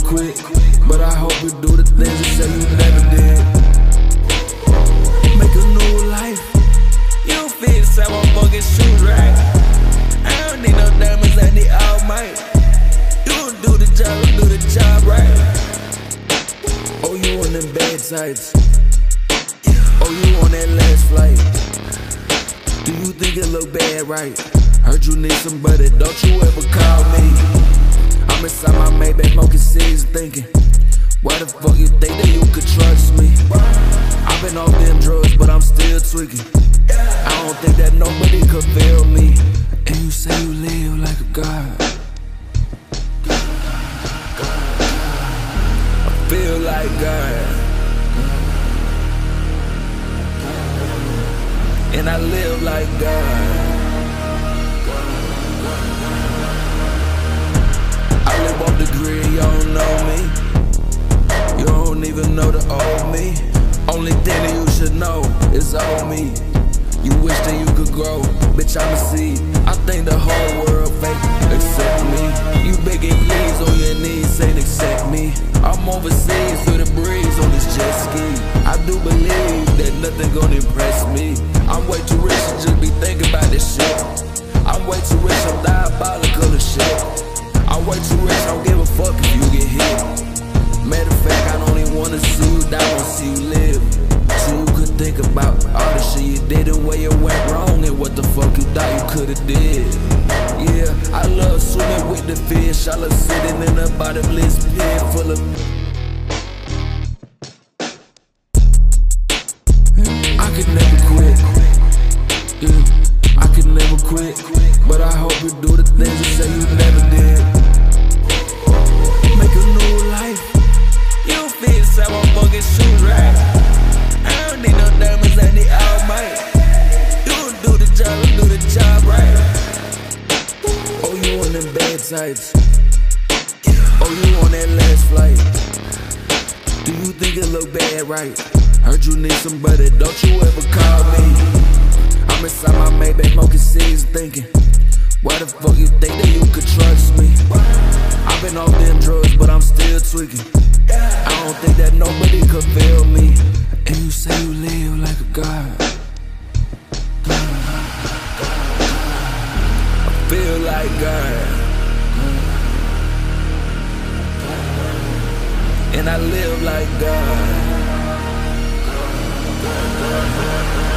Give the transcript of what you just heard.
quit, but I hope you do the things you say you never did. Make a new life. You don't fit inside my fucking shoes, right? I don't need no diamonds, I need all might. You don't do the job right. Oh, you on them bad sights. Oh, you on that last flight. Do you think it look bad, right? Heard you need somebody, don't you ever call me. I'm inside my Maybach, smoking seeds, thinking, why the fuck you think that you could trust me? I've been off them drugs, but I'm still tweaking. I don't think that nobody could feel me. And you say you live like a god. I feel like God. And I live like God. I live off the grid, you don't know me. You don't even know the old me. Only thing that you should know is old me. You wish that you could grow, bitch, I'm a seed. I think the whole world fake, except me. You begging please on your knees, ain't accept me. I'm overseas with a breeze on this jet ski. I do believe that nothing gonna impress me. I'm way too rich to just be thinking about this shit. I'm way too rich, I'm diabolical and shit. I'm way too rich, I don't give a fuck if you get hit. Matter of fact, I don't even wanna see you die, I wanna see you live. So you could think about all the shit you did and where you went wrong and what the fuck you thought you could've did. Yeah, I love swimming with the fish, I love sitting in a bottomless pit full of I could never quit. Yeah, I could never quit, but I hope you do the things you say you never did. Make a new life. You don't fit inside my fucking shoes, right? I don't need no diamonds, I need all might. You don't do the job right. Oh, you on them bad sights. Oh, you on that last flight. Do you think it look bad, right? Heard you need somebody, don't you ever call me. I'm inside my Maybach, smoking seeds, thinking, why the fuck you think that you could trust me? I've been off them drugs, but I'm still tweaking. I don't think that nobody could feel me. And you say you live like a god. I feel like God. And I live like God.